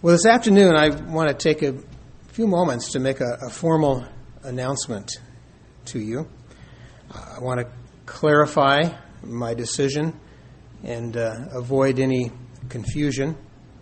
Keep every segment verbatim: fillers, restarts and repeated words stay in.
Well, this afternoon I want to take a few moments to make a, a formal announcement to you. Uh, I want to clarify my decision and uh, avoid any confusion.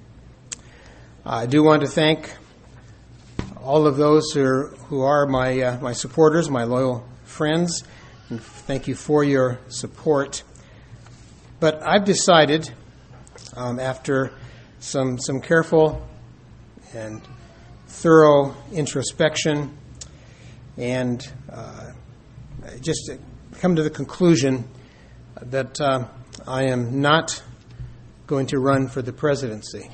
I do want to thank all of those who are, who are my uh, my supporters, my loyal friends, and thank you for your support. But I've decided, um, after some some careful and thorough introspection, and uh, just come to the conclusion that uh, I am not going to run for the presidency.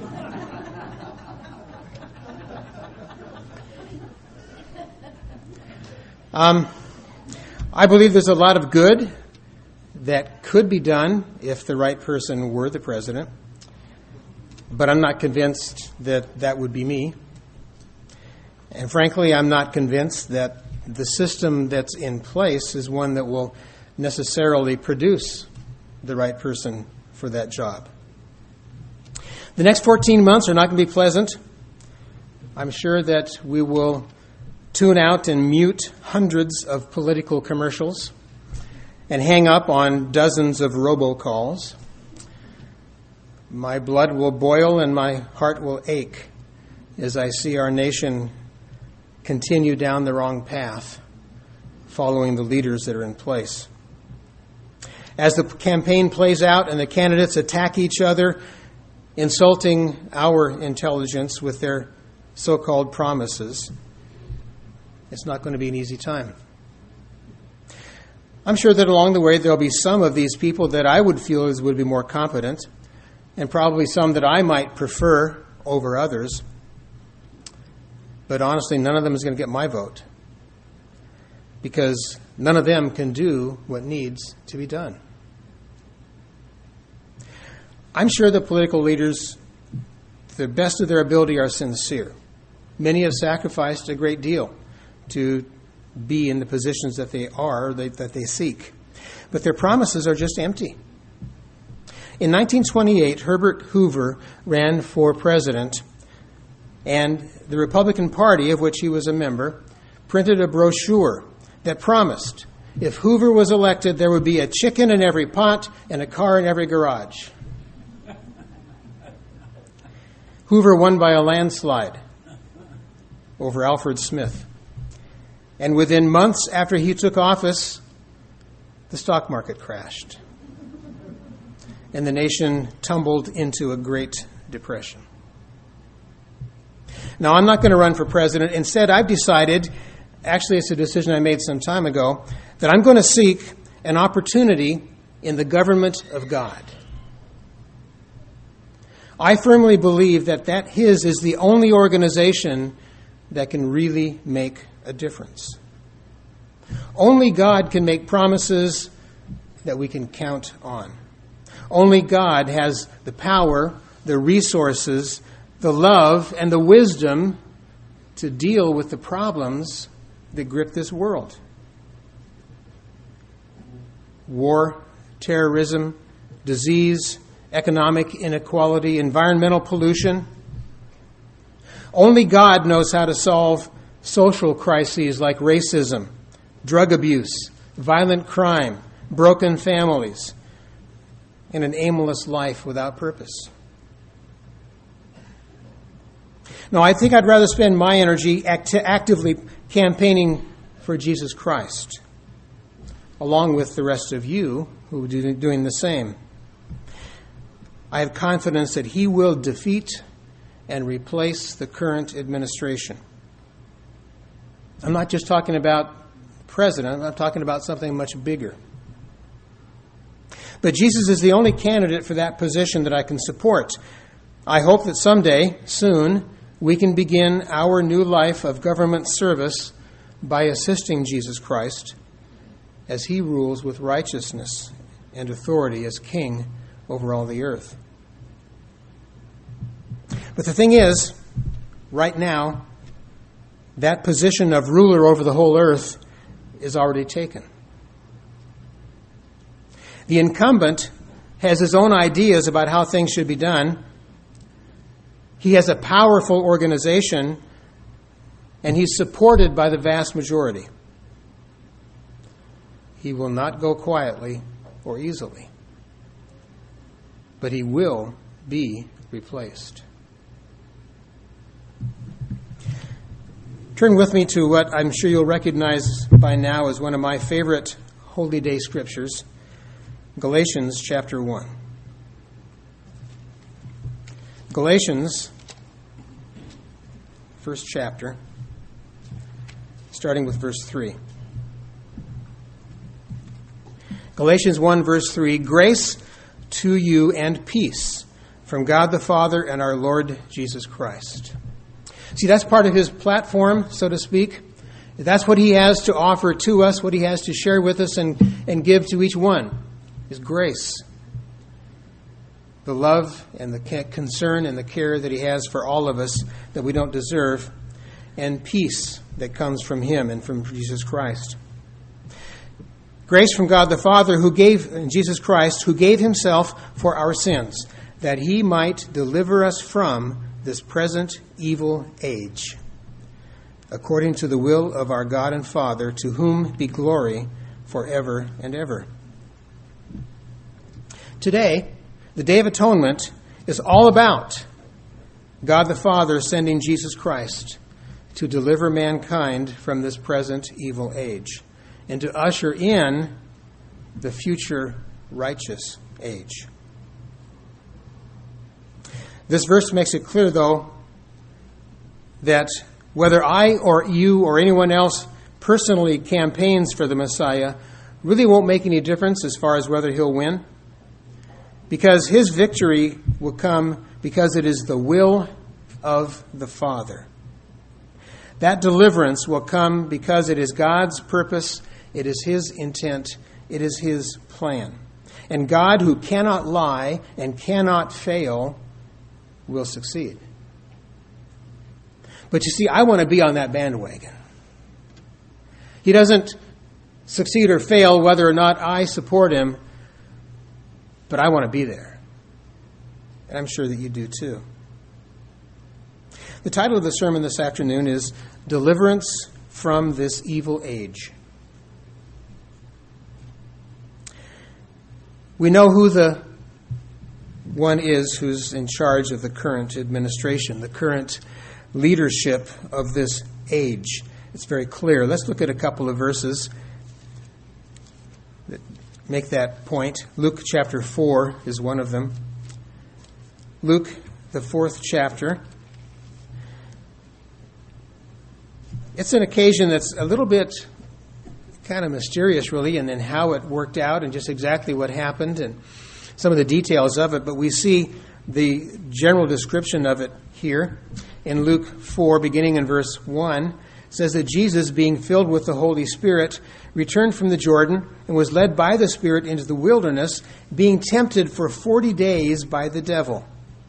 um, I believe there's a lot of good that could be done if the right person were the president, but I'm not convinced that that would be me. And frankly, I'm not convinced that the system that's in place is one that will necessarily produce the right person for that job. The next fourteen months are not going to be pleasant. I'm sure that we will tune out and mute hundreds of political commercials and hang up on dozens of robocalls. My blood will boil and my heart will ache as I see our nation continue down the wrong path, following the leaders that are in place. As the campaign plays out and the candidates attack each other, insulting our intelligence with their so-called promises, it's not going to be an easy time. I'm sure that along the way there'll be some of these people that I would feel as would be more competent, and probably some that I might prefer over others. But honestly, none of them is going to get my vote, because none of them can do what needs to be done. I'm sure the political leaders, to the best of their ability, are sincere. Many have sacrificed a great deal to be in the positions that they are, that they seek. But their promises are just empty. In nineteen twenty-eight, Herbert Hoover ran for president, and the Republican Party, of which he was a member, printed a brochure that promised if Hoover was elected, there would be a chicken in every pot and a car in every garage. Hoover won by a landslide over Alfred Smith. And within months after he took office, the stock market crashed, and the nation tumbled into a Great Depression. Now, I'm not going to run for president. Instead, I've decided, actually it's a decision I made some time ago, that I'm going to seek an opportunity in the government of God. I firmly believe that that His is the only organization that can really make a difference. Only God can make promises that we can count on. Only God has the power, the resources, the love, and the wisdom to deal with the problems that grip this world. War, terrorism, disease, economic inequality, environmental pollution. Only God knows how to solve social crises like racism, drug abuse, violent crime, broken families, and an aimless life without purpose. No, I think I'd rather spend my energy act- actively campaigning for Jesus Christ, along with the rest of you who are doing the same. I have confidence that He will defeat and replace the current administration. I'm not just talking about the president, I'm talking about something much bigger. But Jesus is the only candidate for that position that I can support. I hope that someday, soon, we can begin our new life of government service by assisting Jesus Christ as He rules with righteousness and authority as King over all the earth. But the thing is, right now, that position of ruler over the whole earth is already taken. The incumbent has his own ideas about how things should be done. He has a powerful organization, and he's supported by the vast majority. He will not go quietly or easily, but he will be replaced. Turn with me to what I'm sure you'll recognize by now as one of my favorite Holy Day scriptures, Galatians chapter one. Galatians, first chapter, starting with verse three. Galatians one, verse three, grace to you and peace from God the Father and our Lord Jesus Christ. See, that's part of his platform, so to speak. That's what he has to offer to us, what he has to share with us and, and give to each one, is grace. The love and the concern and the care that he has for all of us that we don't deserve, and peace that comes from him and from Jesus Christ. Grace from God the Father, who gave, in Jesus Christ, who gave himself for our sins, that he might deliver us from this present evil age, according to the will of our God and Father, to whom be glory forever and ever. Today, the Day of Atonement is all about God the Father sending Jesus Christ to deliver mankind from this present evil age and to usher in the future righteous age. This verse makes it clear, though, that whether I or you or anyone else personally campaigns for the Messiah really won't make any difference as far as whether he'll win, because his victory will come because it is the will of the Father. That deliverance will come because it is God's purpose, it is his intent, it is his plan. And God, who cannot lie and cannot fail, will succeed. But you see, I want to be on that bandwagon. He doesn't succeed or fail whether or not I support him, but I want to be there. And I'm sure that you do too. The title of the sermon this afternoon is Deliverance from This Evil Age. We know who the one is who's in charge of the current administration, the current leadership of this age. It's very clear. Let's look at a couple of verses that make that point. Luke chapter four is one of them. Luke, the fourth chapter. It's an occasion that's a little bit kind of mysterious, really, and then how it worked out and just exactly what happened and some of the details of it, but we see the general description of it here in Luke four, beginning in verse one. It says that Jesus, being filled with the Holy Spirit, returned from the Jordan and was led by the Spirit into the wilderness, being tempted for forty days by the devil.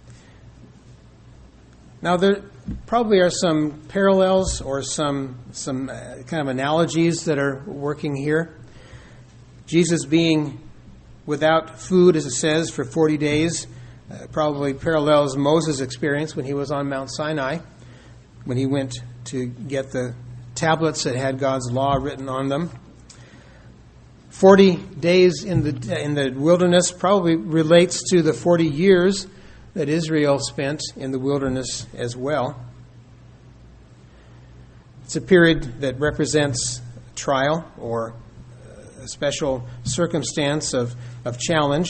Now, there probably are some parallels or some, some uh, kind of analogies that are working here. Jesus being without food, as it says, for forty days, uh, probably parallels Moses' experience when he was on Mount Sinai, when he went to get the tablets that had God's law written on them. Forty days in the in the wilderness probably relates to the forty years that Israel spent in the wilderness as well. It's a period that represents trial or a special circumstance of, of challenge.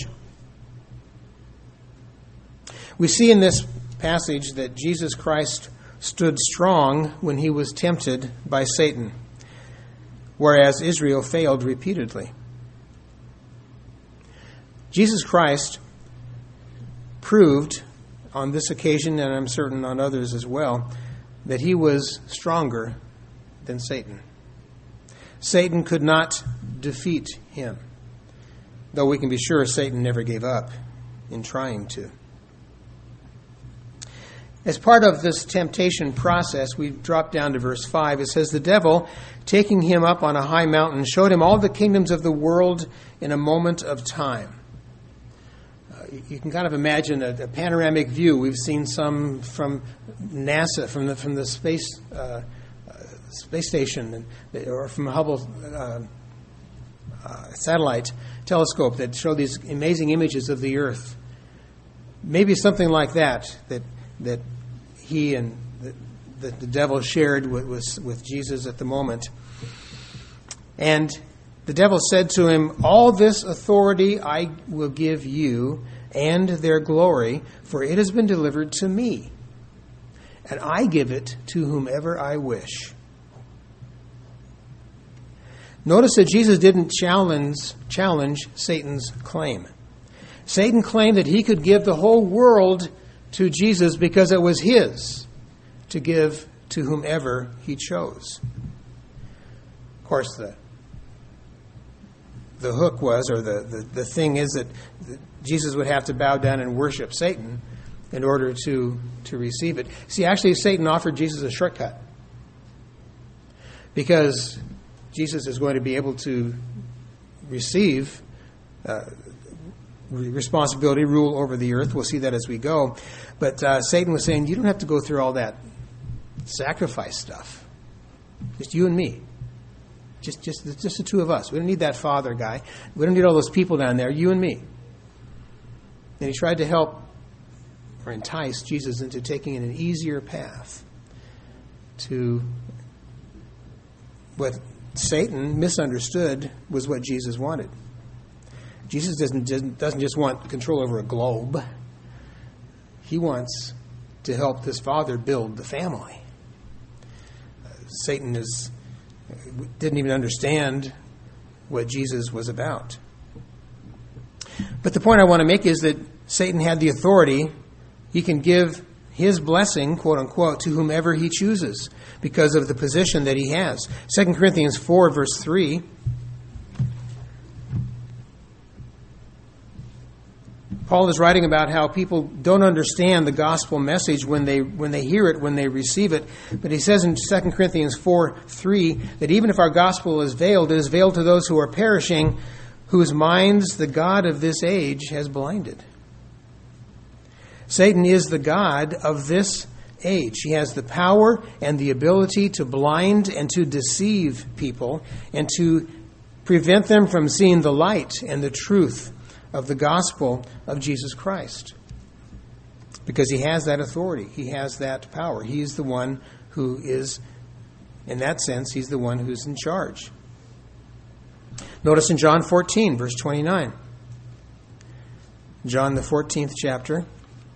We see in this passage that Jesus Christ stood strong when he was tempted by Satan, whereas Israel failed repeatedly. Jesus Christ proved on this occasion, and I'm certain on others as well, that he was stronger than Satan. Satan could not defeat him, though we can be sure Satan never gave up in trying to. As part of this temptation process, we drop down to verse five. It says, the devil, taking him up on a high mountain, showed him all the kingdoms of the world in a moment of time. Uh, you can kind of imagine a, a panoramic view. We've seen some from NASA, from the from the space uh, uh, space station, and, or from Hubble uh, uh, satellite telescope that show these amazing images of the Earth. Maybe something like that that that he and the, the, the devil shared with, with with Jesus at the moment. And the devil said to him, "All this authority I will give you, and their glory, for it has been delivered to me, and I give it to whomever I wish." Notice that Jesus didn't challenge, challenge Satan's claim. Satan claimed that he could give the whole world to Jesus because it was his to give to whomever he chose. Of course, the The hook was, or the, the, the thing is that Jesus would have to bow down and worship Satan in order to, to receive it. See, actually, Satan offered Jesus a shortcut. Because Jesus is going to be able to receive uh, responsibility, rule over the earth. We'll see that as we go. But uh, Satan was saying, you don't have to go through all that sacrifice stuff. Just you and me. Just, just, just the two of us. We don't need that father guy. We don't need all those people down there. You and me. And he tried to help or entice Jesus into taking an easier path to what Satan misunderstood was what Jesus wanted. Jesus doesn't, doesn't just want control over a globe. He wants to help this father build the family. Uh, Satan is... didn't even understand what Jesus was about. But the point I want to make is that Satan had the authority. He can give his blessing, quote unquote, to whomever he chooses because of the position that he has. Second Corinthians four, verse three. Paul is writing about how people don't understand the gospel message when they when they hear it, when they receive it. But he says in Second Corinthians four three that even if our gospel is veiled, it is veiled to those who are perishing, whose minds the God of this age has blinded. Satan is the god of this age. He has the power and the ability to blind and to deceive people and to prevent them from seeing the light and the truth of the gospel of Jesus Christ. Because he has that authority. He has that power. He's the one who is, in that sense, he's the one who's in charge. Notice in John fourteen, verse twenty-nine. John, the fourteenth chapter.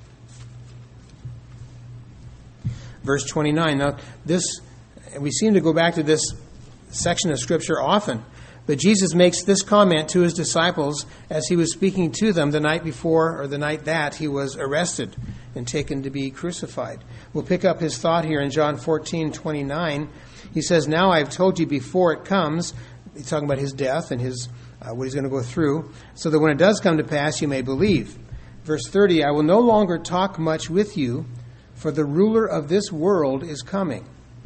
Verse twenty-nine. Now, this, we seem to go back to this section of Scripture often. But Jesus makes this comment to his disciples as he was speaking to them the night before or the night that he was arrested and taken to be crucified. We'll pick up his thought here in John fourteen twenty-nine. He says, "Now I have told you before it comes," he's talking about his death and his uh, what he's going to go through, "so that when it does come to pass, you may believe." Verse thirty, "I will no longer talk much with you, for the ruler of this world is coming,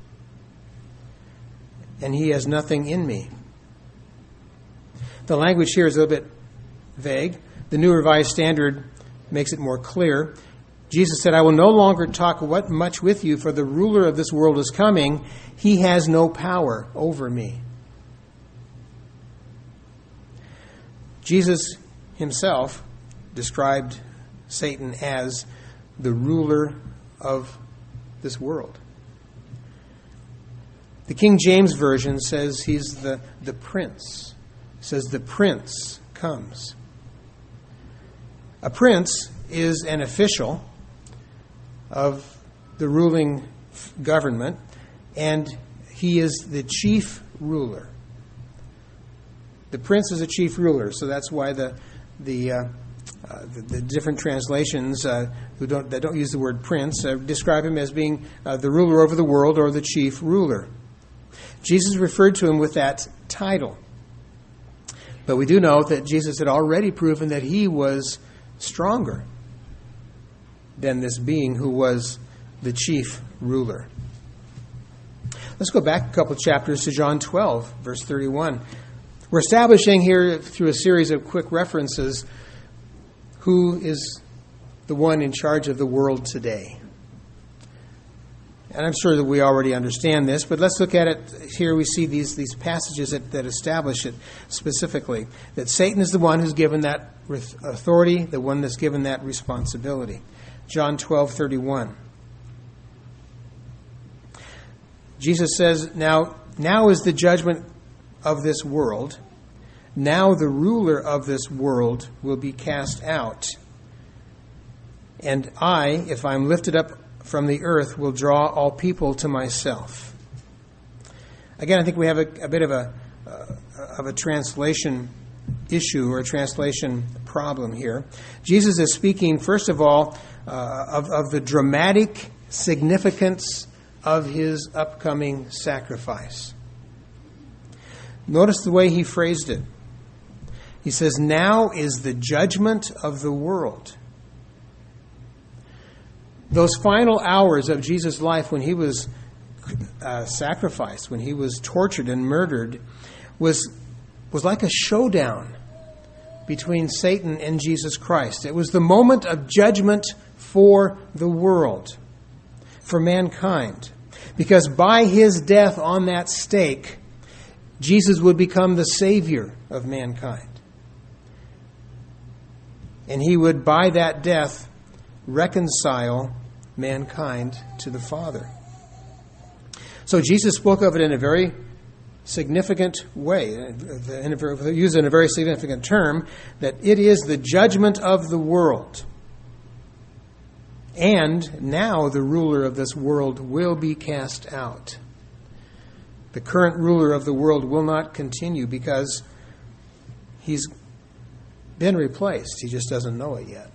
and he has nothing in me." The language here is a little bit vague. The New Revised Standard makes it more clear. Jesus said, "I will no longer talk what much with you, for the ruler of this world is coming. He has no power over me." Jesus himself described Satan as the ruler of this world. The King James Version says he's the, the prince. It says the prince comes. A prince is an official of the ruling government, and he is the chief ruler. The prince is a chief ruler, so that's why the the uh, uh, the, the different translations uh, who don't that don't use the word prince uh, describe him as being uh, the ruler over the world or the chief ruler. Jesus referred to him with that title. But we do know that Jesus had already proven that he was stronger than this being who was the chief ruler. Let's go back a couple chapters to John twelve, verse thirty-one. We're establishing here through a series of quick references who is the one in charge of the world today. And I'm sure that we already understand this, but let's look at it. Here we see these, these passages that, that establish it specifically. That Satan is the one who's given that authority, the one that's given that responsibility. John twelve thirty-one. Jesus says, now, now is the judgment of this world. Now the ruler of this world will be cast out. And I, if I'm lifted up from the earth, will draw all people to myself. Again, I think we have a, a bit of a uh, of a translation issue or a translation problem here. Jesus is speaking, first of all, uh, of, of the dramatic significance of his upcoming sacrifice. Notice the way he phrased it. He says, now is the judgment of the world. Those final hours of Jesus' life when he was uh, sacrificed, when he was tortured and murdered, was, was like a showdown between Satan and Jesus Christ. It was the moment of judgment for the world, for mankind. Because by his death on that stake, Jesus would become the Savior of mankind. And he would, by that death, reconcile mankind to the Father. So Jesus spoke of it in a very significant way, in a, used in a very significant term, that it is the judgment of the world. And now the ruler of this world will be cast out. The current ruler of the world will not continue because he's been replaced. He just doesn't know it yet.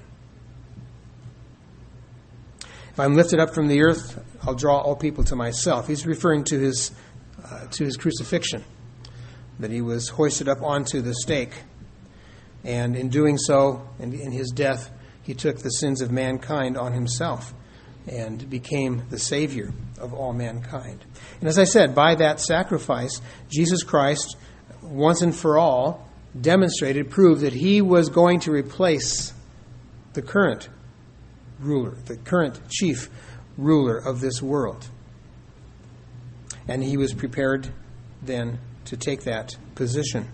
If I'm lifted up from the earth, I'll draw all people to myself. He's referring to his uh, to his crucifixion, that he was hoisted up onto the stake. And in doing so, and in his death, he took the sins of mankind on himself and became the Savior of all mankind. And as I said, by that sacrifice, Jesus Christ, once and for all, demonstrated, proved that he was going to replace the current ruler, the current chief ruler of this world. And he was prepared then to take that position.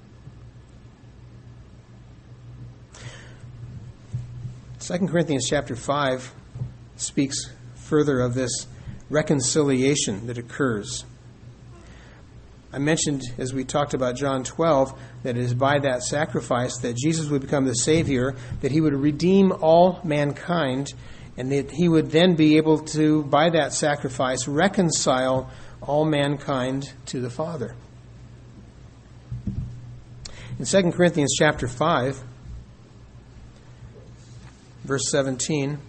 Second Corinthians chapter five speaks further of this reconciliation that occurs. I mentioned, as we talked about John twelve, that it is by that sacrifice that Jesus would become the Savior, that he would redeem all mankind, and that he would then be able to, by that sacrifice, reconcile all mankind to the Father. In Second Corinthians chapter five, verse seventeen,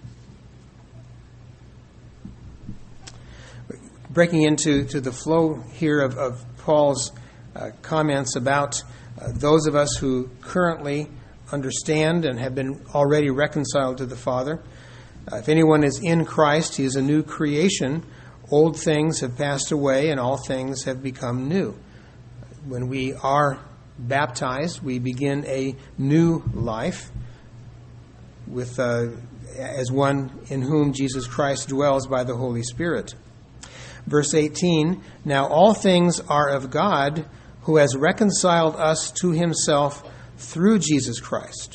breaking into to the flow here of, of Paul's uh, comments about uh, those of us who currently understand and have been already reconciled to the Father. Uh, if anyone is in Christ, he is a new creation. Old things have passed away and all things have become new. When we are baptized, we begin a new life with uh, as one in whom Jesus Christ dwells by the Holy Spirit. Verse eighteen, now all things are of God, who has reconciled us to himself through Jesus Christ.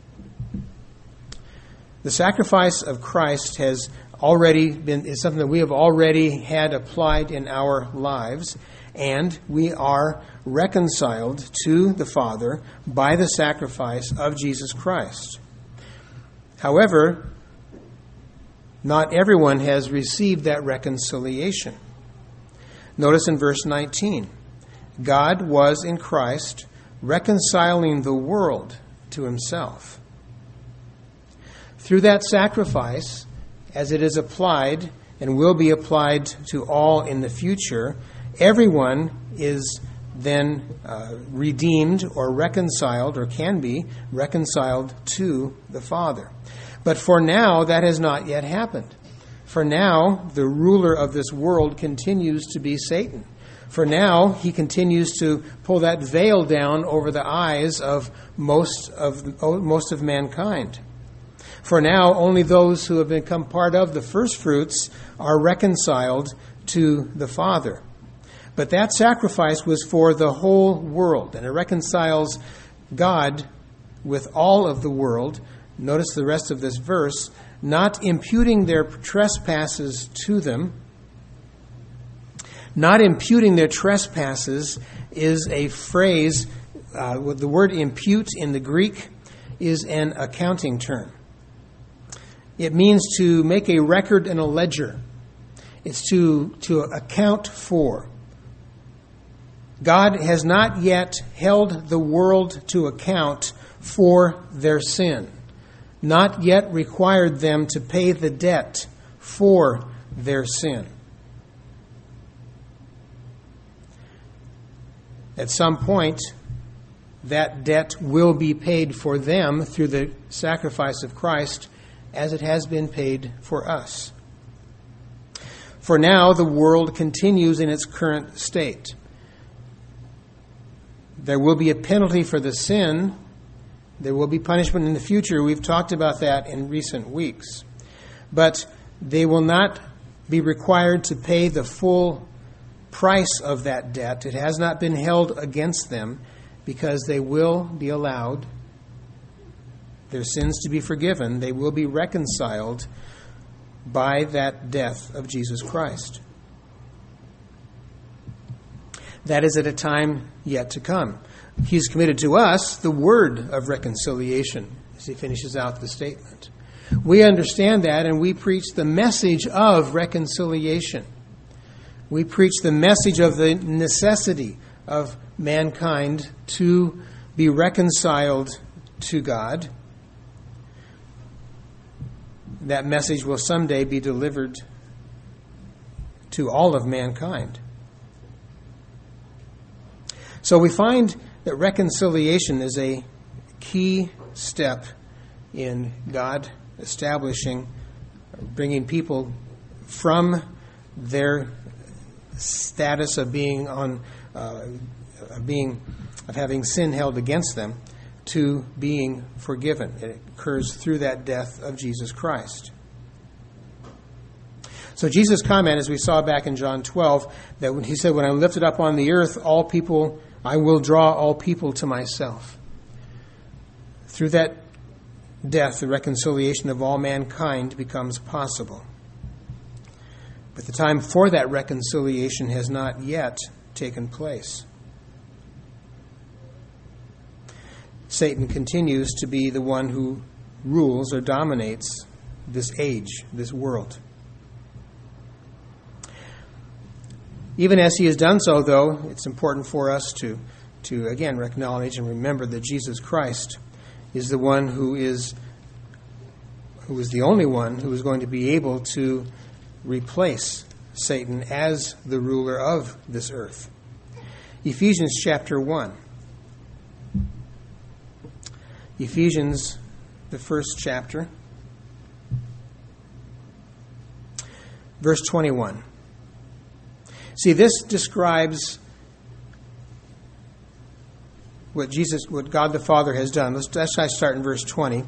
The sacrifice of Christ has already been, is something that we have already had applied in our lives, and we are reconciled to the Father by the sacrifice of Jesus Christ. However, not everyone has received that reconciliation. Notice in verse nineteen, God was in Christ reconciling the world to himself. Through that sacrifice, as it is applied and will be applied to all in the future, everyone is then uh, redeemed or reconciled, or can be reconciled to the Father. But for now, that has not yet happened. For now, the ruler of this world continues to be Satan, For now, he continues to pull that veil down over the eyes of most of most of mankind. For now, only those who have become part of the first fruits are reconciled to the Father. But that sacrifice was for the whole world, and it reconciles God with all of the world. Notice the rest of this verse, not imputing their trespasses to them. Not imputing their trespasses is a phrase, uh, the word impute in the Greek is an accounting term. It means to make a record in a ledger. It's to, to account for. God has not yet held the world to account for their sin, not yet required them to pay the debt for their sin. At some point, that debt will be paid for them through the sacrifice of Christ, as it has been paid for us. For now, the world continues in its current state. There will be a penalty for the sin. There will be punishment in the future. We've talked about that in recent weeks. But they will not be required to pay the full price of that debt. It has not been held against them, because they will be allowed their sins to be forgiven. They will be reconciled by that death of Jesus Christ. That is at a time yet to come. He's committed to us the word of reconciliation, as he finishes out the statement. We understand that, and we preach the message of reconciliation. We preach the message of the necessity of mankind to be reconciled to God. That message will someday be delivered to all of mankind. So we find that reconciliation is a key step in God establishing, bringing people from their status of being on, uh, of being, of having sin held against them, to being forgiven. It occurs through that death of Jesus Christ. So Jesus' comment, as we saw back in John twelve, that when he said, "When I'm lifted up on the earth, all people, I will draw all people to myself." Through that death, the reconciliation of all mankind becomes possible. But the time for that reconciliation has not yet taken place. Satan continues to be the one who rules or dominates this age, this world. Even as he has done so, though, it's important for us to, to again, acknowledge and remember that Jesus Christ is the one who is, who is the only one who is going to be able to replace Satan as the ruler of this earth. Ephesians chapter one. Ephesians, the first chapter, verse twenty-one. See, this describes what Jesus, what God the Father has done. Let's, let's start in verse twenty.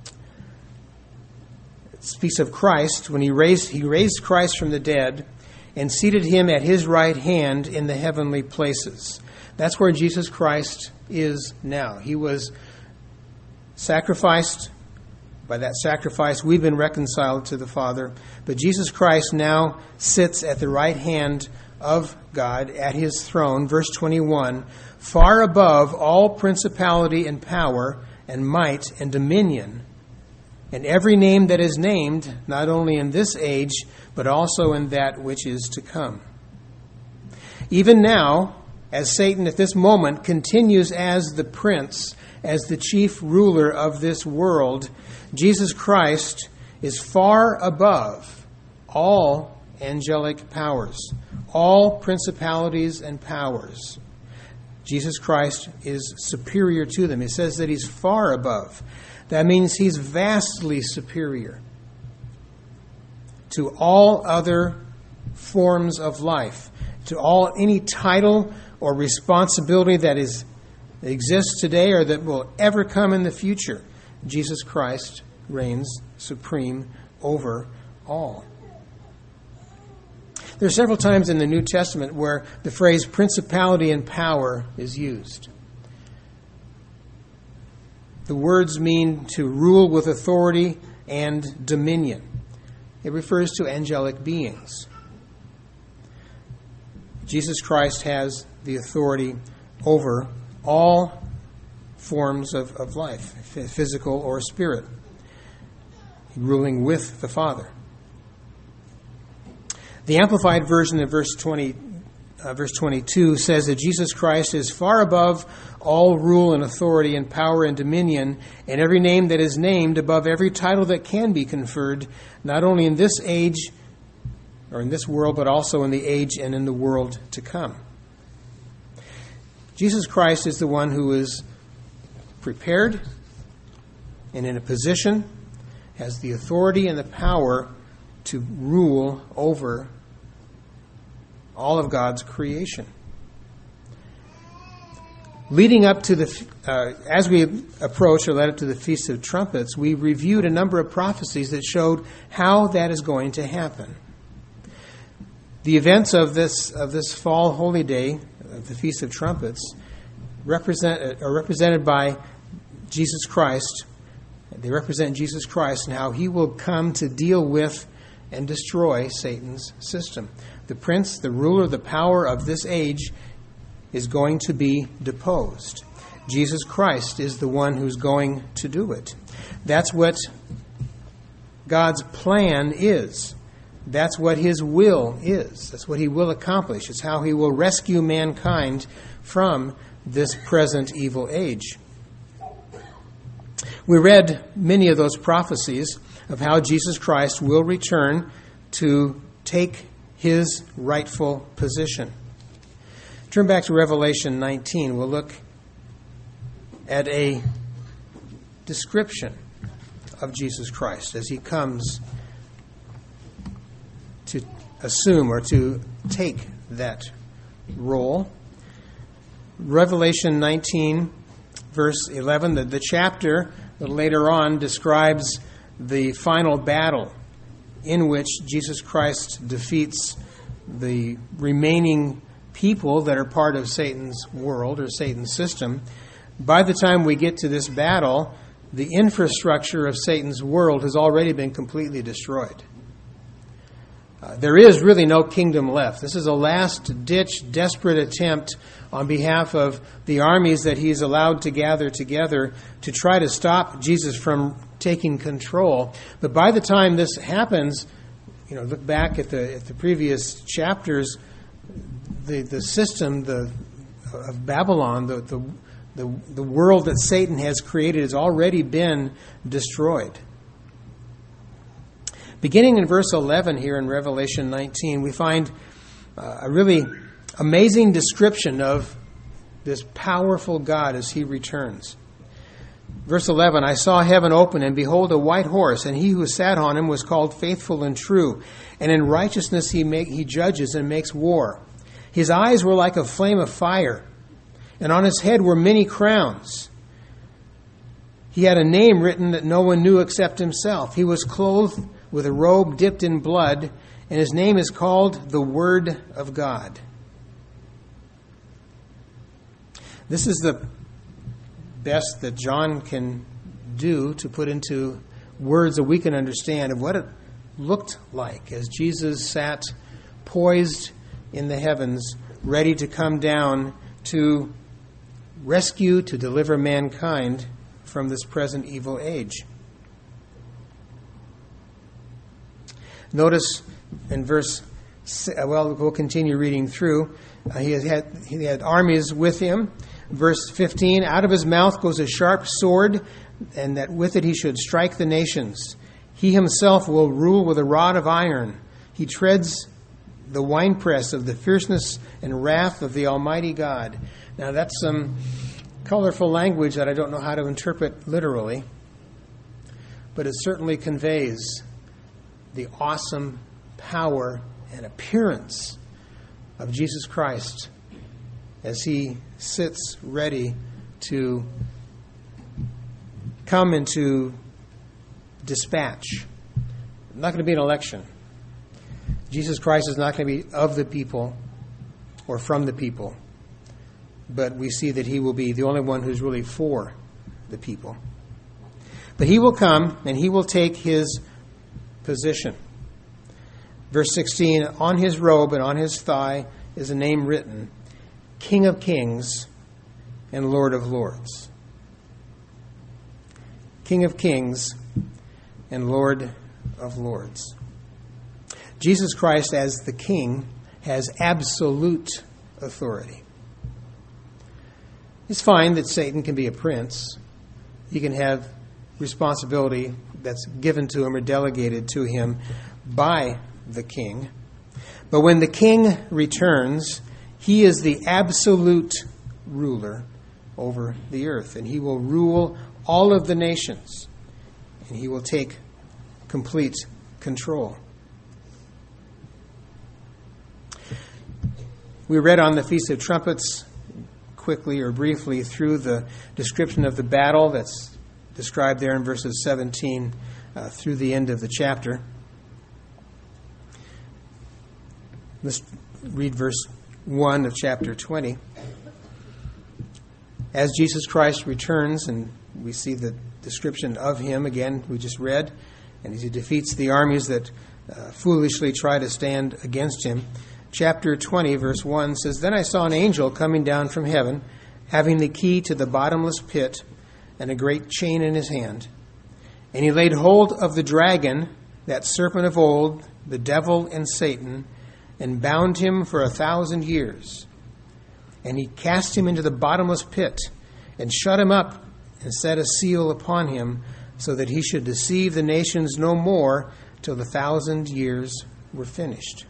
It speaks of Christ when he raised he raised Christ from the dead and seated him at his right hand in the heavenly places. That's where Jesus Christ is now. He was sacrificed. By that sacrifice, we've been reconciled to the Father. But Jesus Christ now sits at the right hand of God at his throne. Verse twenty-one, far above all principality and power and might and dominion, and every name that is named, not only in this age, but also in that which is to come. Even now, as Satan at this moment continues as the prince, as the chief ruler of this world, Jesus Christ is far above all angelic powers, all principalities and powers. Jesus Christ is superior to them. It says that he's far above. That means he's vastly superior to all other forms of life, to all any title or responsibility that is that exists today or that will ever come in the future. Jesus Christ reigns supreme over all. There are several times in the New Testament where the phrase principality and power is used. The words mean to rule with authority and dominion. It refers to angelic beings. Jesus Christ has the authority over all forms of, of life, physical or spirit, ruling with the Father. The Amplified Version of verse twenty, uh, verse twenty-two says that Jesus Christ is far above all rule and authority and power and dominion, and every name that is named, above every title that can be conferred, not only in this age or in this world, but also in the age and in the world to come. Jesus Christ is the one who is prepared and in a position, has the authority and the power to rule over all of God's creation. Leading up to the, uh, as we approach or led up to the Feast of Trumpets, we reviewed a number of prophecies that showed how that is going to happen. The events of this of this fall holy day, of the Feast of Trumpets, represent are represented by Jesus Christ. They represent Jesus Christ and how he will come to deal with and destroy Satan's system. The prince, the ruler, the power of this age is going to be deposed. Jesus Christ is the one who's going to do it. That's what God's plan is. That's what his will is. That's what he will accomplish. It's how he will rescue mankind from this present evil age. We read many of those prophecies of how Jesus Christ will return to take his rightful position. Turn back to Revelation nineteen. We'll look at a description of Jesus Christ as he comes to assume or to take that role. Revelation nineteen, verse eleven, the, the chapter that later on describes the final battle in which Jesus Christ defeats the remaining people that are part of Satan's world or Satan's system. By the time we get to this battle, the infrastructure of Satan's world has already been completely destroyed. Uh, there is really no kingdom left. This is a last-ditch, desperate attempt on behalf of the armies that he's allowed to gather together to try to stop Jesus from taking control. But by the time this happens, you know, look back at the at the previous chapters, the the system the of Babylon, the the the, the world that Satan has created, has already been destroyed. Beginning in verse eleven here in Revelation nineteen, we find uh, a really amazing description of this powerful God as he returns. Verse eleven, I saw heaven open, and behold, a white horse, and he who sat on him was called Faithful and True, and in righteousness he make, he judges and makes war. His eyes were like a flame of fire, and on his head were many crowns. He had a name written that no one knew except himself. He was clothed with a robe dipped in blood, and his name is called the Word of God. This is the best that John can do to put into words that we can understand of what it looked like as Jesus sat poised in the heavens, ready to come down to rescue, to deliver mankind from this present evil age. Notice in verse, well, we'll continue reading through. Uh, he, had, he had armies with him. Verse fifteen, out of his mouth goes a sharp sword, and that with it he should strike the nations. He himself will rule with a rod of iron. He treads the winepress of the fierceness and wrath of the Almighty God. Now that's some colorful language that I don't know how to interpret literally, but it certainly conveys the awesome power and appearance of Jesus Christ as he sits ready to come and to dispatch. Not going to be an election. Jesus Christ is not going to be of the people or from the people, but we see that he will be the only one who's really for the people. But he will come and he will take his position. Verse sixteen, on his robe and on his thigh is a name written, King of Kings and Lord of Lords. King of Kings and Lord of Lords. Jesus Christ as the King has absolute authority. It's fine that Satan can be a prince. He can have responsibility that's given to him or delegated to him by the king. But when the king returns, he is the absolute ruler over the earth, and he will rule all of the nations, and he will take complete control. We read on the Feast of Trumpets quickly or briefly through the description of the battle that's described there in verses seventeen uh, through the end of the chapter. Let's read verse one of chapter twenty. As Jesus Christ returns, and we see the description of him again, we just read, and as he defeats the armies that uh, foolishly try to stand against him. Chapter twenty, verse one says, Then I saw an angel coming down from heaven, having the key to the bottomless pit and a great chain in his hand. And he laid hold of the dragon, that serpent of old, the devil and Satan, and bound him for a thousand years. And he cast him into the bottomless pit, and shut him up, and set a seal upon him, so that he should deceive the nations no more till the thousand years were finished.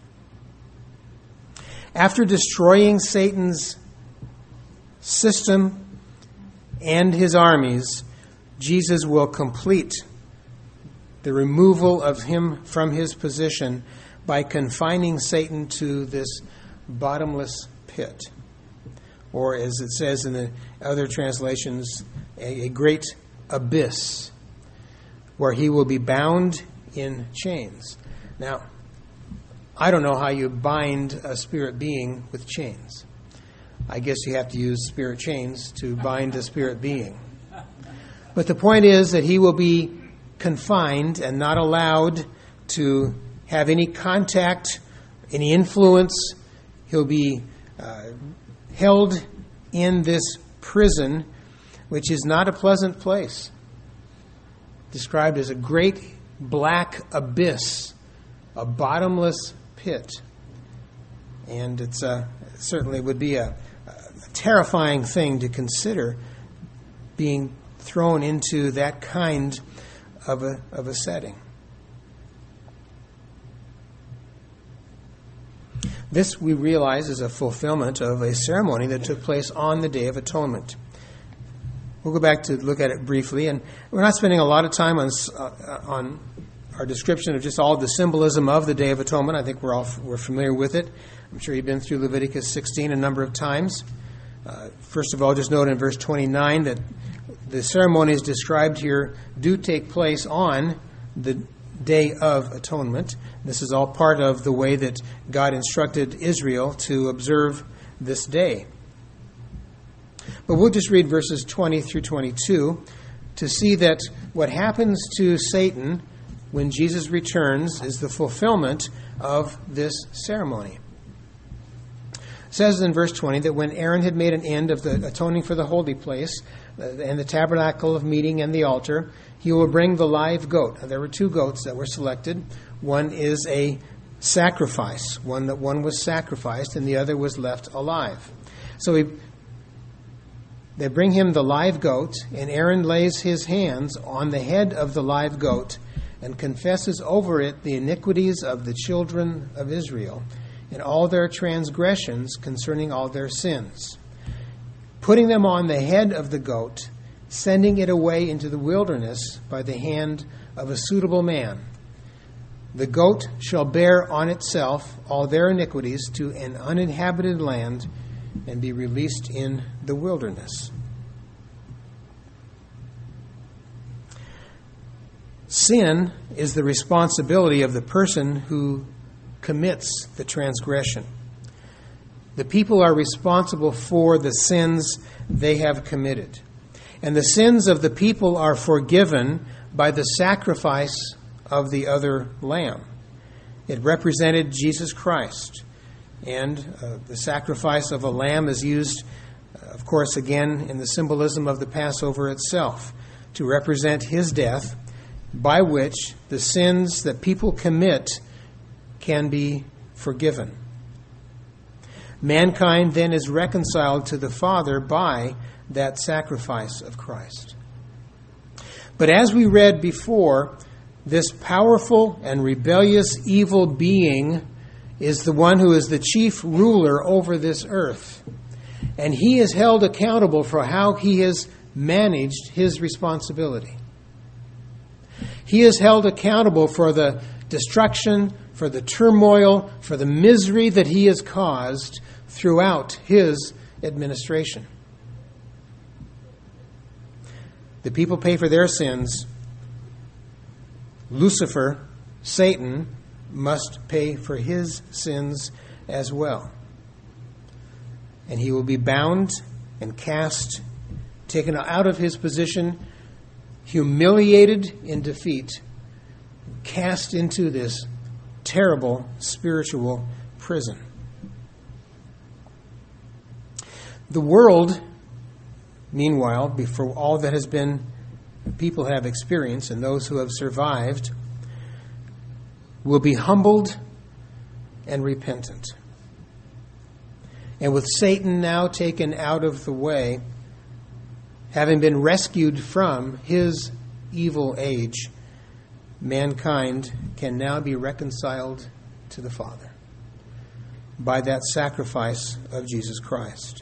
After destroying Satan's system and his armies, Jesus will complete the removal of him from his position by confining Satan to this bottomless pit. Or as it says in the other translations, a, a great abyss where he will be bound in chains. Now, I don't know how you bind a spirit being with chains. I guess you have to use spirit chains to bind a spirit being. But the point is that he will be confined and not allowed to have any contact, any influence. He'll be uh, held in this prison, which is not a pleasant place. Described as a great black abyss, a bottomless pit. And it's uh, it certainly would be a, a terrifying thing to consider, being thrown into that kind of a of a setting. This, we realize, is a fulfillment of a ceremony that took place on the Day of Atonement. We'll go back to look at it briefly, and we're not spending a lot of time on uh, on our description of just all the symbolism of the Day of Atonement. I think we're all we're familiar with it. I'm sure you've been through Leviticus sixteen a number of times. Uh, first of all, just note in verse twenty-nine that the ceremonies described here do take place on the Day of Atonement. This is all part of the way that God instructed Israel to observe this day. But we'll just read verses twenty through twenty-two to see that what happens to Satan when Jesus returns is the fulfillment of this ceremony. It says in verse twenty that when Aaron had made an end of the atoning for the holy place and the tabernacle of meeting and the altar, he will bring the live goat. Now, there were two goats that were selected. One is a sacrifice, one that one was sacrificed and the other was left alive. So he, they bring him the live goat, and Aaron lays his hands on the head of the live goat and confesses over it the iniquities of the children of Israel and all their transgressions concerning all their sins, putting them on the head of the goat, sending it away into the wilderness by the hand of a suitable man. The goat shall bear on itself all their iniquities to an uninhabited land and be released in the wilderness. Sin is the responsibility of the person who commits the transgression. The people are responsible for the sins they have committed. And the sins of the people are forgiven by the sacrifice of the other lamb. It represented Jesus Christ. And uh, the sacrifice of a lamb is used, uh, of course, again in the symbolism of the Passover itself, to represent his death, by which the sins that people commit can be forgiven. Mankind then is reconciled to the Father by that sacrifice of Christ. But as we read before, this powerful and rebellious evil being is the one who is the chief ruler over this earth. And he is held accountable for how he has managed his responsibility. He is held accountable for the destruction, for the turmoil, for the misery that he has caused throughout his administration. The people pay for their sins. Lucifer, Satan, must pay for his sins as well. And he will be bound and cast, taken out of his position, humiliated in defeat, cast into this terrible spiritual prison. The world, meanwhile, before all that has been, people have experienced, and those who have survived, will be humbled and repentant. And with Satan now taken out of the way, having been rescued from his evil age, mankind can now be reconciled to the Father by that sacrifice of Jesus Christ.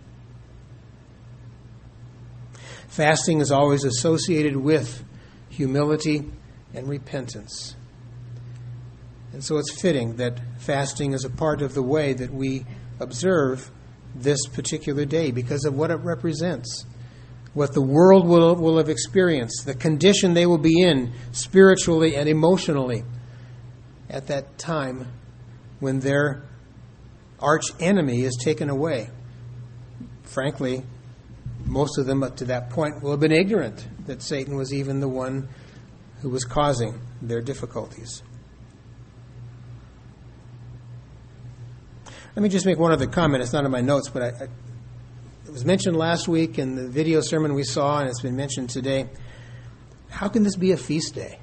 Fasting is always associated with humility and repentance. And so it's fitting that fasting is a part of the way that we observe this particular day because of what it represents, what the world will, will have experienced, the condition they will be in spiritually and emotionally at that time when their arch enemy is taken away. Frankly, most of them up to that point will have been ignorant that Satan was even the one who was causing their difficulties. Let me just make one other comment. It's not in my notes, but I, I, it was mentioned last week in the video sermon we saw, and it's been mentioned today. How can this be a feast day?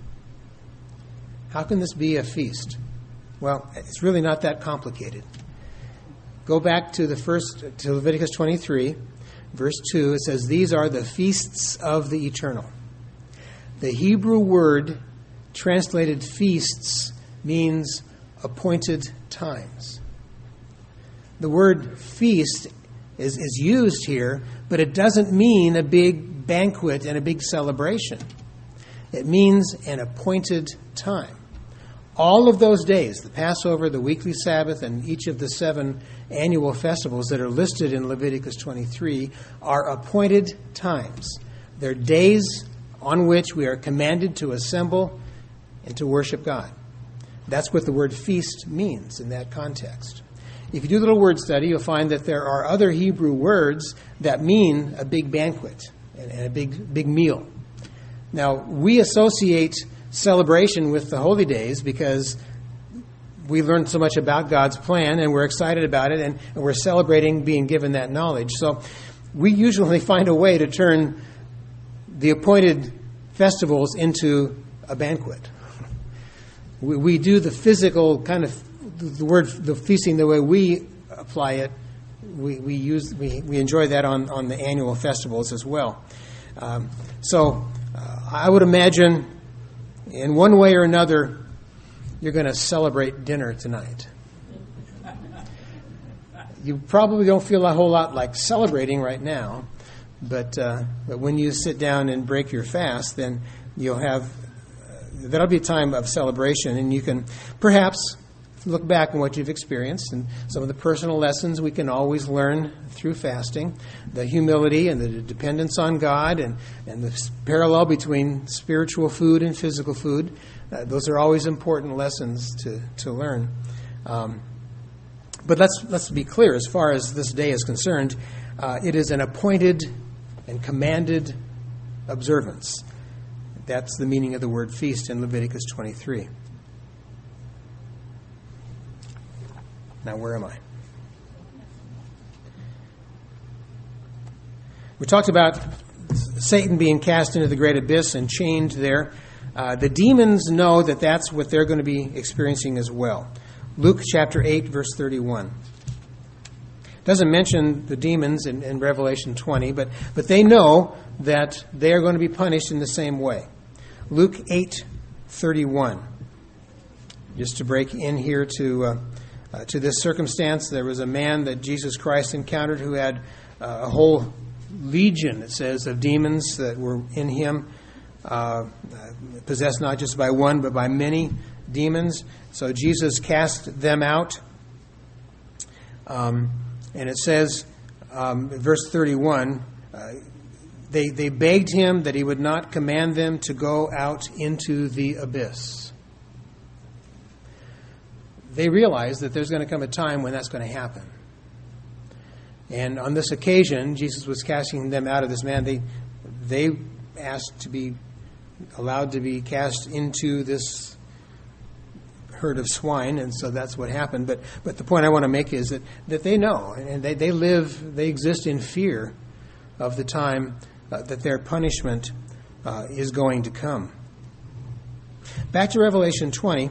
How can this be a feast? Well, it's really not that complicated. Go back to the first, to Leviticus twenty-three, verse two. It says, "These are the feasts of the eternal." The Hebrew word translated feasts means appointed times. The word feast is, is used here, but it doesn't mean a big banquet and a big celebration. It means an appointed time. All of those days, the Passover, the weekly Sabbath, and each of the seven annual festivals that are listed in Leviticus twenty-three are appointed times. They're days on which we are commanded to assemble and to worship God. That's what the word feast means in that context. If you do a little word study, you'll find that there are other Hebrew words that mean a big banquet and a big, big meal. Now, we associate celebration with the holy days because we learned so much about God's plan and we're excited about it and, and we're celebrating being given that knowledge. So we usually find a way to turn the appointed festivals into a banquet. We, we do the physical kind of the word, the feasting, the way we apply it, we, we use we, we enjoy that on, on the annual festivals as well. Um, so uh, I would imagine in one way or another you're going to celebrate dinner tonight. You probably don't feel a whole lot like celebrating right now, but uh, but when you sit down and break your fast, then you'll have that'll be a time of celebration, and you can perhaps look back on what you've experienced and some of the personal lessons we can always learn through fasting, the humility and the dependence on God, and, and the parallel between spiritual food and physical food. Uh, those are always important lessons to, to learn. Um, but let's let's be clear, as far as this day is concerned, uh, it is an appointed and commanded observance. That's the meaning of the word feast in Leviticus twenty-three. Now, where am I? We talked about Satan being cast into the great abyss and chained there. Uh, the demons know that that's what they're going to be experiencing as well. Luke chapter eight, verse thirty-one. Doesn't mention the demons in, in Revelation twenty, but, but they know that they are going to be punished in the same way. Luke eight, thirty-one. Just to break in here to... Uh, Uh, to this circumstance, there was a man that Jesus Christ encountered who had uh, a whole legion, it says, of demons that were in him, uh, possessed not just by one, but by many demons. So Jesus cast them out. Um, and it says, um, verse thirty-one, uh, they, they begged him that he would not command them to go out into the abyss. They realize that there's going to come a time when that's going to happen. And on this occasion, Jesus was casting them out of this man. They they asked to be allowed to be cast into this herd of swine, and so that's what happened. But but the point I want to make is that, that they know, and they, they live, they exist in fear of the time uh, that their punishment uh, is going to come. Back to Revelation twenty.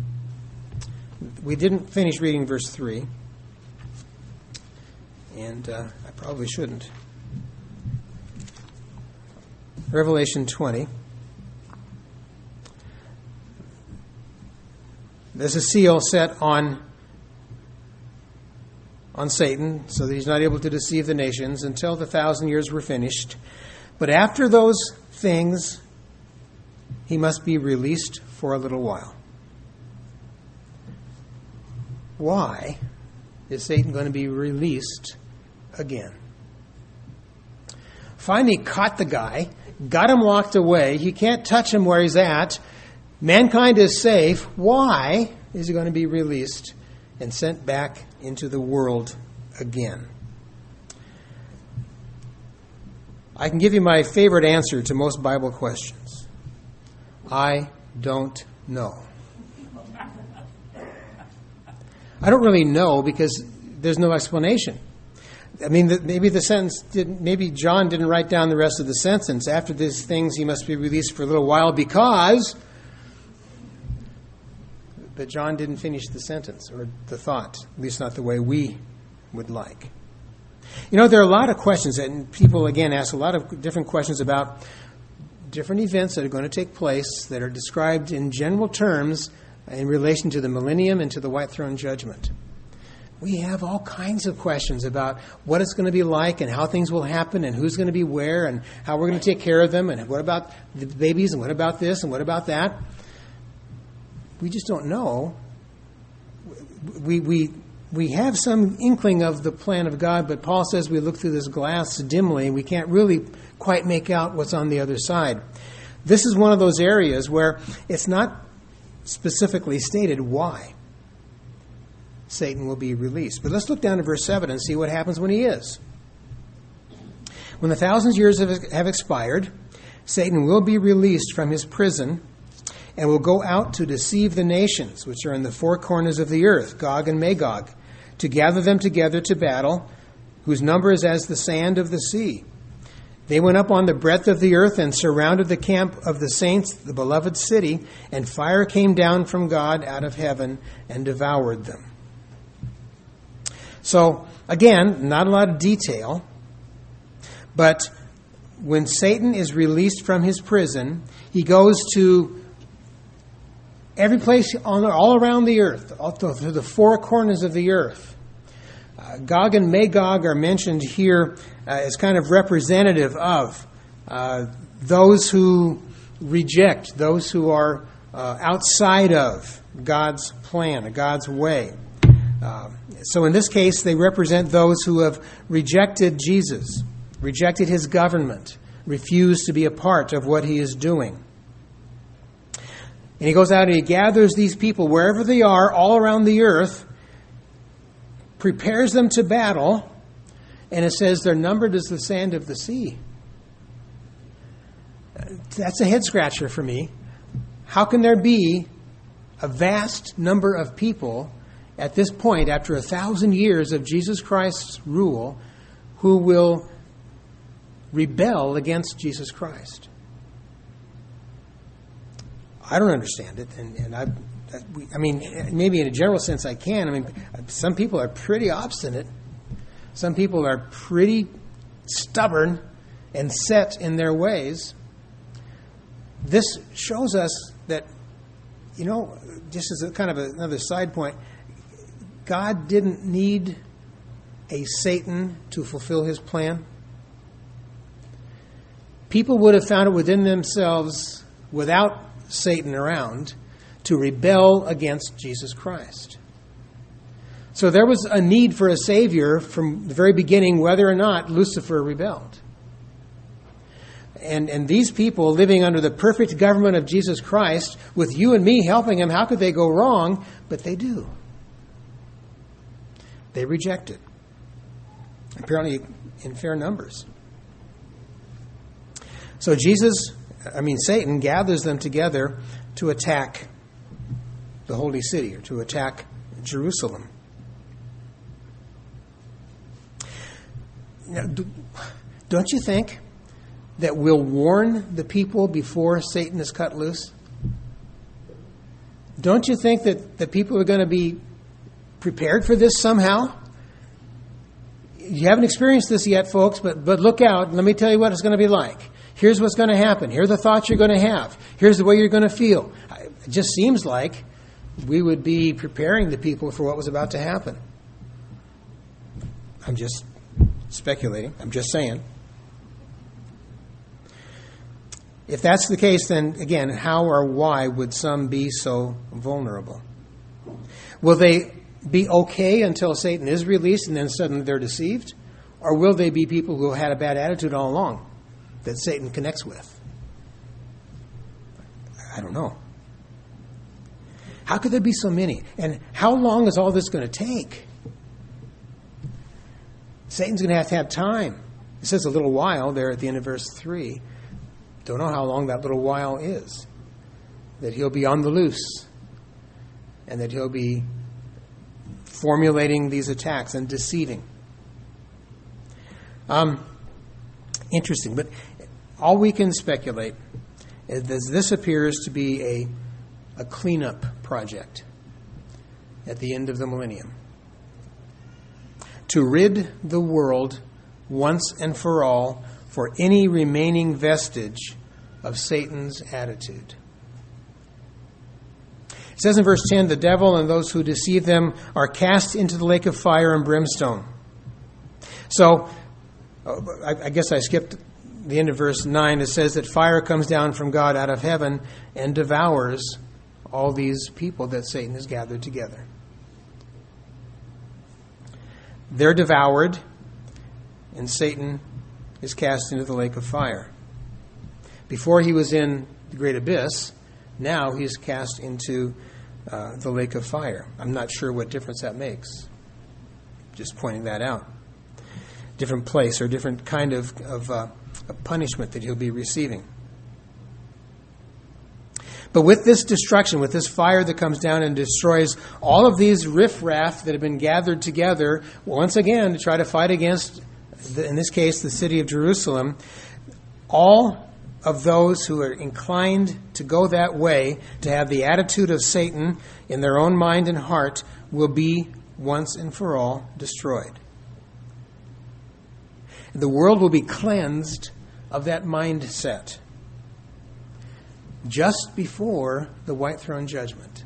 We didn't finish reading verse three, and uh, I probably shouldn't. Revelation twenty. There's a seal set on, on Satan so that he's not able to deceive the nations until the thousand years were finished. But after those things, he must be released for a little while. Why is Satan going to be released again? Finally caught the guy, got him locked away. He can't touch him where he's at. Mankind is safe. Why is he going to be released and sent back into the world again? I can give you my favorite answer to most Bible questions. I don't know. I don't really know because there's no explanation. I mean, the, maybe the sentence didn't. Maybe John didn't write down the rest of the sentence. After these things, he must be released for a little while because. But John didn't finish the sentence or the thought, at least not the way we would like. You know, there are a lot of questions, and people again ask a lot of different questions about different events that are going to take place that are described in general terms in relation to the millennium and to the white throne judgment. We have all kinds of questions about what it's going to be like and how things will happen and who's going to be where and how we're going to take care of them and what about the babies and what about this and what about that. We just don't know. We we we have some inkling of the plan of God, but Paul says we look through this glass dimly. We can't really quite make out what's on the other side. This is one of those areas where it's not specifically stated why Satan will be released. But let's look down to verse seven and see what happens when he is. When the thousand years have, have expired, Satan will be released from his prison and will go out to deceive the nations, which are in the four corners of the earth, Gog and Magog, to gather them together to battle, whose number is as the sand of the sea. They went up on the breadth of the earth and surrounded the camp of the saints, the beloved city, and fire came down from God out of heaven and devoured them. So, again, not a lot of detail, but when Satan is released from his prison, he goes to every place on, all around the earth, all to, to the four corners of the earth. Uh, Gog and Magog are mentioned here uh, as kind of representative of uh, those who reject, those who are uh, outside of God's plan, God's way. Uh, so in this case, they represent those who have rejected Jesus, rejected his government, refused to be a part of what he is doing. And he goes out and he gathers these people wherever they are, all around the earth, prepares them to battle, and it says they're numbered as the sand of the sea. That's a head scratcher for me. How can there be a vast number of people at this point, after a thousand years of Jesus Christ's rule, who will rebel against Jesus Christ? I don't understand it, and, and I, I mean, maybe in a general sense I can. I mean, some people are pretty obstinate. Some people are pretty stubborn and set in their ways. This shows us that, you know, just as a kind of a, another side point, God didn't need a Satan to fulfill his plan. People would have found it within themselves, without Satan around, to rebel against Jesus Christ. So there was a need for a Savior from the very beginning, whether or not Lucifer rebelled. And, and these people living under the perfect government of Jesus Christ, with you and me helping him, how could they go wrong? But they do. They reject it. Apparently in fair numbers. So Jesus, I mean Satan, gathers them together to attack the holy city, or to attack Jerusalem. Now, don't you think that we'll warn the people before Satan is cut loose? Don't you think that the people are going to be prepared for this somehow? You haven't experienced this yet, folks, but, but look out. Let me tell you what it's going to be like. Here's what's going to happen. Here are the thoughts you're going to have. Here's the way you're going to feel. It just seems like we would be preparing the people for what was about to happen. I'm just speculating. I'm just saying. If that's the case, then again, how or why would some be so vulnerable? Will they be okay until Satan is released and then suddenly they're deceived? Or will they be people who had a bad attitude all along that Satan connects with? I don't know. How could there be so many? And how long is all this going to take? Satan's going to have to have time. It says a little while there at the end of verse three. Don't know how long that little while is. That he'll be on the loose. And that he'll be formulating these attacks and deceiving. Um, interesting. But all we can speculate is that this appears to be a, a cleanup project at the end of the millennium. To rid the world once and for all for any remaining vestige of Satan's attitude. It says in verse ten, the devil and those who deceive them are cast into the lake of fire and brimstone. So, I guess I skipped the end of verse nine. It says that fire comes down from God out of heaven and devours all these people that Satan has gathered together. They're devoured, and Satan is cast into the lake of fire. Before he was in the great abyss, now he's cast into uh, the lake of fire. I'm not sure what difference that makes. Just pointing that out. Different place or different kind of, of, uh, of punishment that he'll be receiving. But with this destruction, with this fire that comes down and destroys all of these riffraff that have been gathered together, once again, to try to fight against, the, in this case, the city of Jerusalem, all of those who are inclined to go that way, to have the attitude of Satan in their own mind and heart, will be once and for all destroyed. The world will be cleansed of that mindset just before the white throne judgment.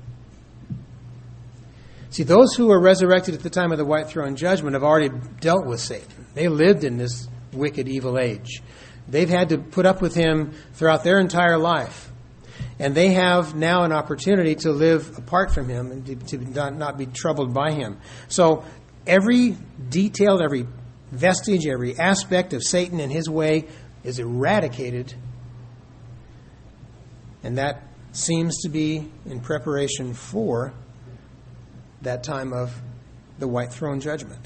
See, those who were resurrected at the time of the white throne judgment have already dealt with Satan. They lived in this wicked, evil age. They've had to put up with him throughout their entire life. And they have now an opportunity to live apart from him and to, to not, not be troubled by him. So every detail, every vestige, every aspect of Satan and his way is eradicated. And that seems to be in preparation for that time of the white throne judgment.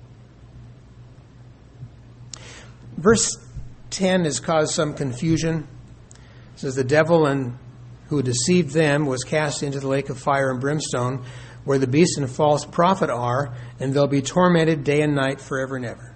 Verse ten has caused some confusion. It says, the devil and who deceived them was cast into the lake of fire and brimstone, where the beast and false prophet are, and they'll be tormented day and night forever and ever.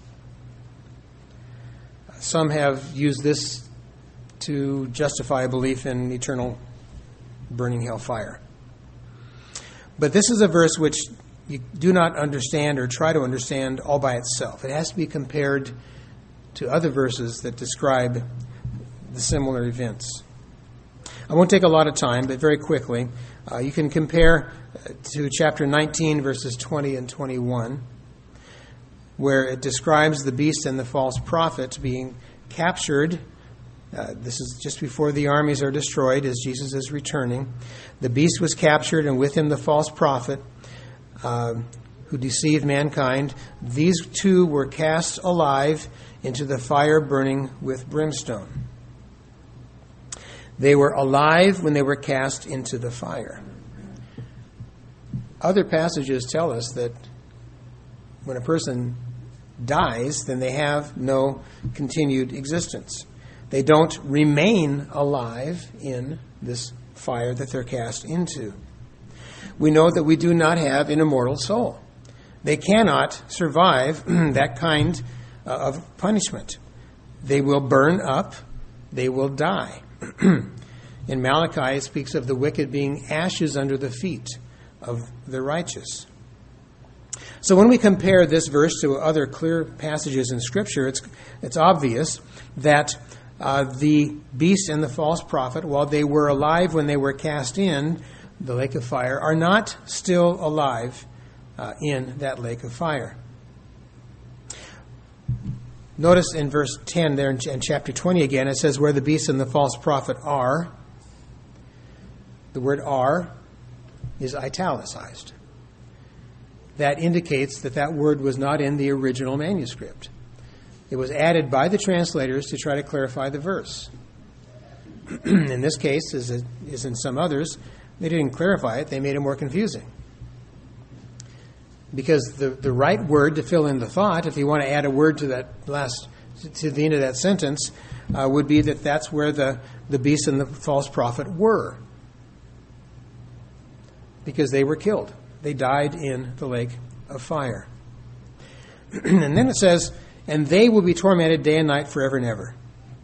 Some have used this to justify a belief in eternal burning hellfire. But this is a verse which you do not understand or try to understand all by itself. It has to be compared to other verses that describe the similar events. I won't take a lot of time, but very quickly, uh, you can compare to chapter nineteen, verses twenty and twenty-one, where it describes the beast and the false prophet being captured. Uh, this is just before the armies are destroyed as Jesus is returning. The beast was captured, and with him the false prophet uh, who deceived mankind. These two were cast alive into the fire burning with brimstone. They were alive when they were cast into the fire. Other passages tell us that when a person dies, then they have no continued existence. They don't remain alive in this fire that they're cast into. We know that we do not have an immortal soul. They cannot survive that kind of punishment. They will burn up. They will die. In Malachi, it speaks of the wicked being ashes under the feet of the righteous. So when we compare this verse to other clear passages in Scripture, it's it's obvious that uh, the beast and the false prophet, while they were alive when they were cast in the lake of fire, are not still alive uh, in that lake of fire. Notice in verse ten there in chapter twenty again, it says where the beast and the false prophet are. The word are is italicized. That indicates that that word was not in the original manuscript. It was added by the translators to try to clarify the verse. In this case, as, it, as in some others, they didn't clarify it, they made it more confusing. Because the, the right word to fill in the thought, if you want to add a word to that last, to the end of that sentence, uh, would be that that's where the, the beast and the false prophet were. Because they were killed. They died in the lake of fire. And then it says, and they will be tormented day and night forever and ever.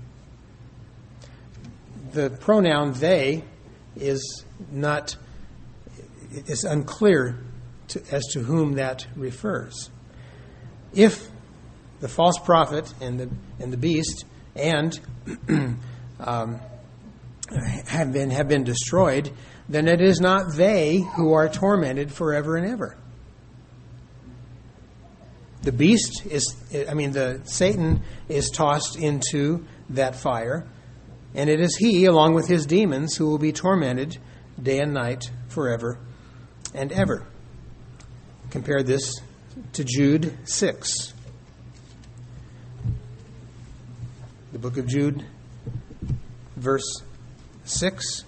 The pronoun they is not, it's unclear to, as to whom that refers. If the false prophet and the and the beast and um, have been have been destroyed, then it is not they who are tormented forever and ever. The beast is, I mean, the Satan is tossed into that fire, and it is he, along with his demons, who will be tormented day and night forever and ever. Compare this to Jude six. The book of Jude, verse six.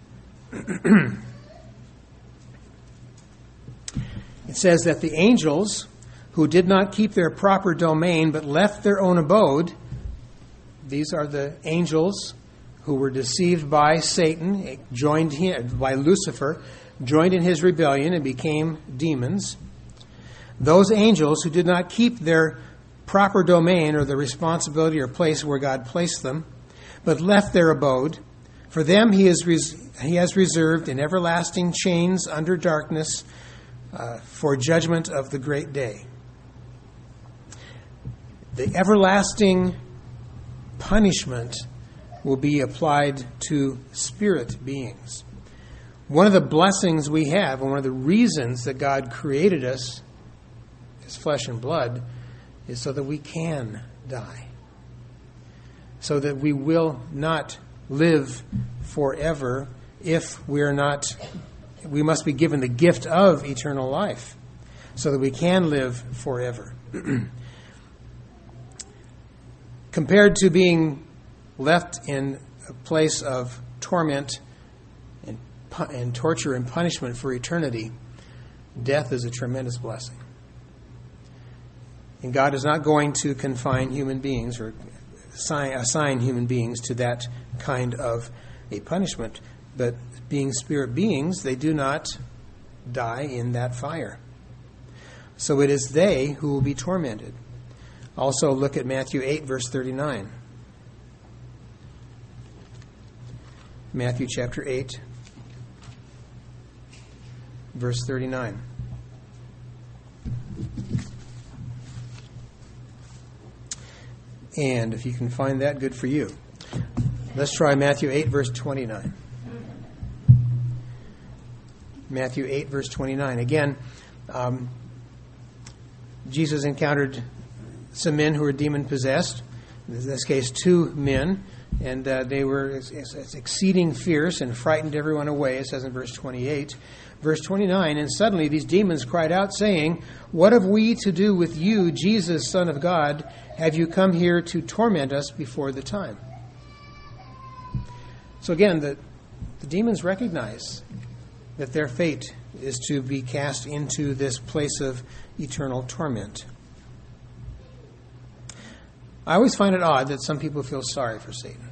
It says that the angels who did not keep their proper domain but left their own abode, these are the angels who were deceived by Satan, joined him, by Lucifer, joined in his rebellion and became demons. Those angels who did not keep their proper domain or the responsibility or place where God placed them, but left their abode, for them he, is res- he has reserved in everlasting chains under darkness uh, for judgment of the great day. The everlasting punishment will be applied to spirit beings. One of the blessings we have, and one of the reasons that God created us as flesh and blood, is so that we can die. so that we will not live forever if we are not, we must be given the gift of eternal life so that we can live forever. Compared to being left in a place of torment and, and torture and punishment for eternity, death is a tremendous blessing. And God is not going to confine human beings or assign, assign human beings to that kind of a punishment. But being spirit beings, they do not die in that fire. So it is they who will be tormented. Also look at Matthew eight, verse thirty-nine. Matthew chapter eight, verse thirty-nine. And if you can find that, good for you. Let's try Matthew eight, verse twenty-nine. Matthew eight, verse twenty-nine. Again, um, Jesus encountered some men who were demon-possessed. In this case, two men. And uh, they were exceeding fierce and frightened everyone away, it says in verse twenty-eight. Verse twenty-nine, and suddenly these demons cried out, saying, "What have we to do with you, Jesus, Son of God? Have you come here to torment us before the time?" So again, the, the demons recognize that their fate is to be cast into this place of eternal torment. I always find it odd that some people feel sorry for Satan.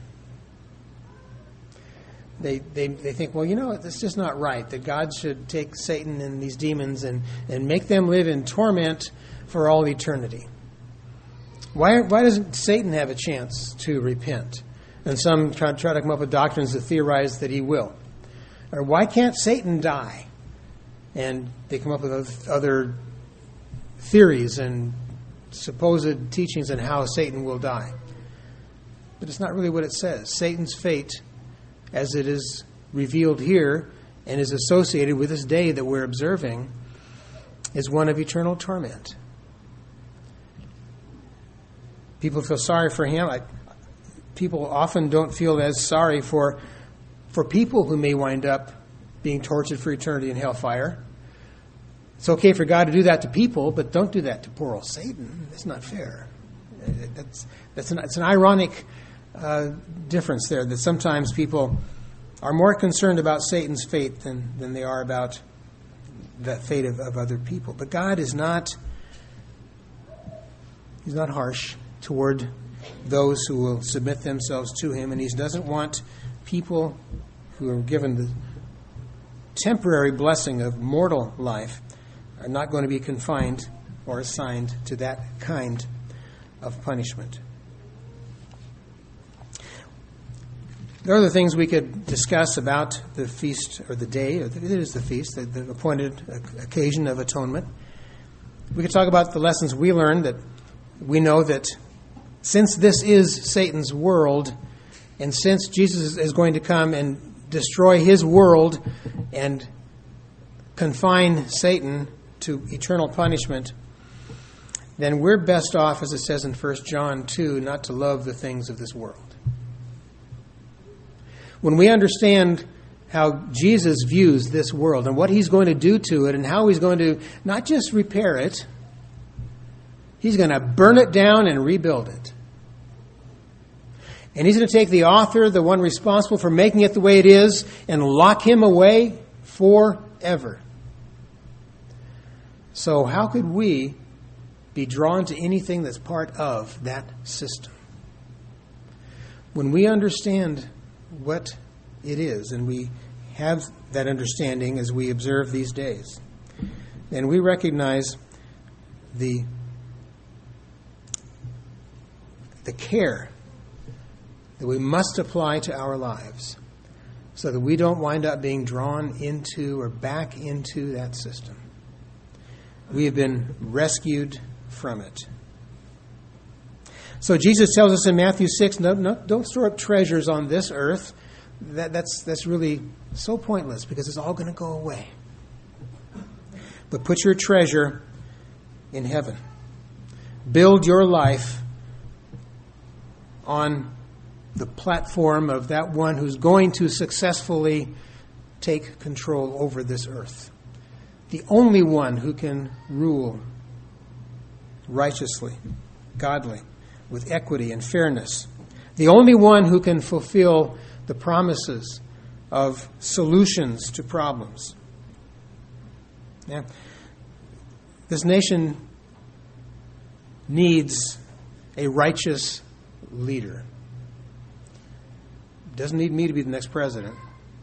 They, they they think, well, you know, it's just not right that God should take Satan and these demons and, and make them live in torment for all eternity. Why why doesn't Satan have a chance to repent? And some try, try to come up with doctrines that theorize that he will. Or why can't Satan die? And they come up with other theories and supposed teachings on how Satan will die. But it's not really what it says. Satan's fate, as it is revealed here and is associated with this day that we're observing, is one of eternal torment. People feel sorry for him. I, people often don't feel as sorry for for people who may wind up being tortured for eternity in hellfire. It's okay for God to do that to people, but don't do that to poor old Satan. It's not fair. That's that's an, it's an ironic uh, difference there, that sometimes people are more concerned about Satan's fate than, than they are about the fate of, of other people. But God is not, He's not harsh toward those who will submit themselves to Him, and He doesn't want people who are given the temporary blessing of mortal life are not going to be confined or assigned to that kind of punishment. There are other things we could discuss about the feast, or the day, or the, it is the feast, the, the appointed occasion of atonement. We could talk about the lessons we learned, that we know that since this is Satan's world, and since Jesus is going to come and destroy his world and confine Satan to eternal punishment, then we're best off, as it says in First John two, not to love the things of this world. When we understand how Jesus views this world and what He's going to do to it and how He's going to not just repair it, He's going to burn it down and rebuild it. And He's going to take the author, the one responsible for making it the way it is, and lock him away forever. So how could we be drawn to anything that's part of that system? When we understand what it is, and we have that understanding as we observe these days, then we recognize the the care that we must apply to our lives so that we don't wind up being drawn into or back into that system. We have been rescued from it. So Jesus tells us in Matthew six, no, no, don't store up treasures on this earth. That, that's, that's really so pointless because it's all going to go away. But put your treasure in heaven. Build your life on the platform of that one who's going to successfully take control over this earth. The only one who can rule righteously, godly, with equity and fairness. The only one who can fulfill the promises of solutions to problems. Yeah. This nation needs a righteous leader. Doesn't need me to be the next president.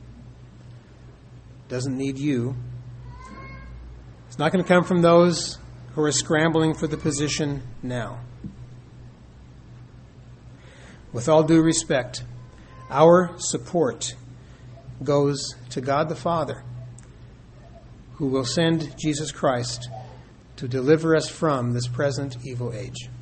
Doesn't need you. It's not going to come from those who are scrambling for the position now. With all due respect, our support goes to God the Father, who will send Jesus Christ to deliver us from this present evil age.